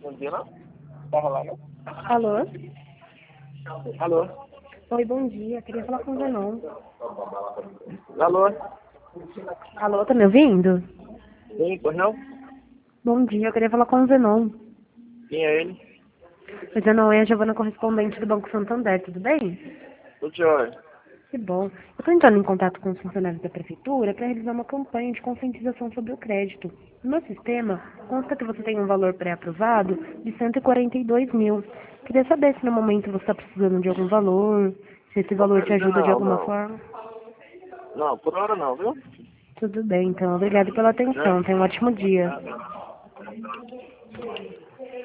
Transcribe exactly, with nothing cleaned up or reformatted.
Bom dia, não? Tá rolando, não? Alô? Alô? Oi, bom dia. Queria falar com o Zenon. Alô? Alô, tá me ouvindo? Sim, pois não? Bom dia, eu queria falar com o Zenon. Quem é ele? O Zenon é a Giovana correspondente do Banco Santander, tudo bem? Tudo jóia. Que bom. Eu tô entrando em contato com os funcionários da prefeitura para realizar uma campanha de conscientização sobre o crédito. No meu sistema, consta que você tem um valor pré-aprovado de cento e quarenta e dois mil. Queria saber se no momento você está precisando de algum valor, se esse Não valor te precisa ajuda de não, alguma não. forma. Não, por hora não, viu? Tudo bem, então. Obrigada pela Né? atenção. Tenha um ótimo dia. Nada.